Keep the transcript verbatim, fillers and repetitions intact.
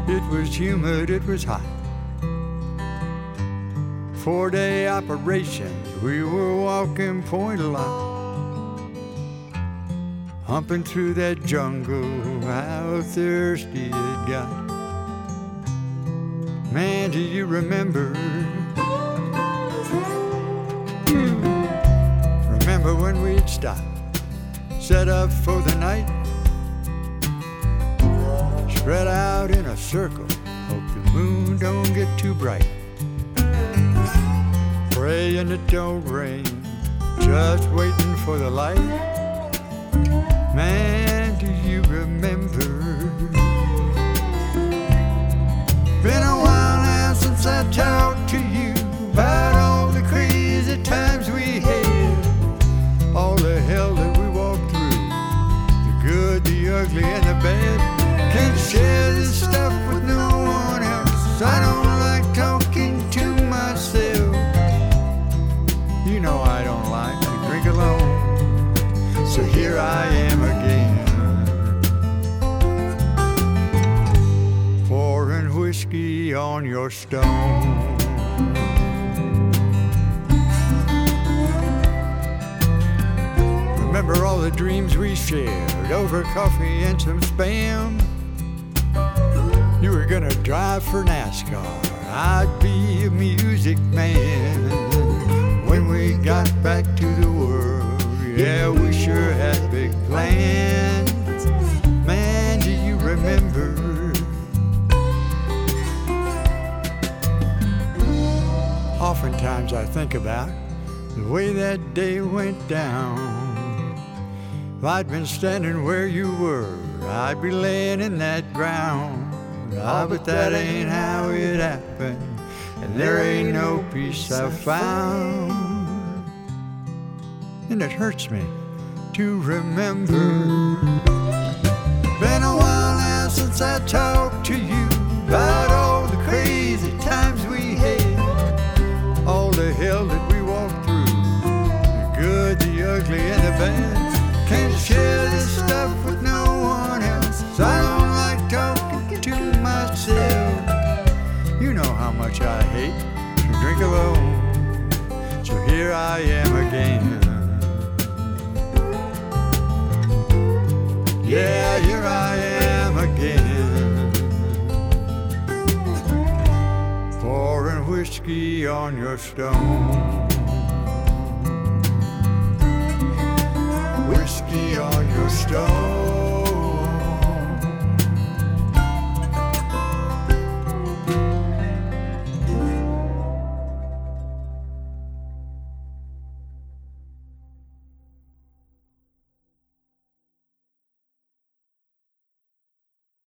It was humid, it was hot. Four-day operations, we were walking point a lot. Humping through that jungle, how thirsty it got. Man, do you remember? Remember when we'd stop, set up for the night, spread out in a circle, hope the moon don't get too bright. Praying it don't rain, just waiting for the light. Man, do you remember? Been a while now since I talked to you about all the crazy times we had, all the hell that we walked through, the good, the ugly, and the bad. Can't share this stuff with no one else. I don't like talking to myself. You know I don't like to drink alone. So here I am again, pouring whiskey on your stone. Remember all the dreams we shared over coffee and some Spam? You were gonna drive for NASCAR, I'd be a music man. When we got back to the world, yeah, we sure had big plans. Man, do you remember? Oftentimes I think about the way that day went down. If I'd been standing where you were, I'd be laying in that ground. Ah, but that ain't how it happened, and there ain't no peace I found. And it hurts me to remember. Been a while now since I talked to you about all the crazy times we had, all the hell that we walked through, the good, the ugly, and the bad. Can't share this stuff with no one else. I don't like talking to myself. You know how much I hate to drink alone. So here I am again. Yeah, here I am again, pouring whiskey on your stone.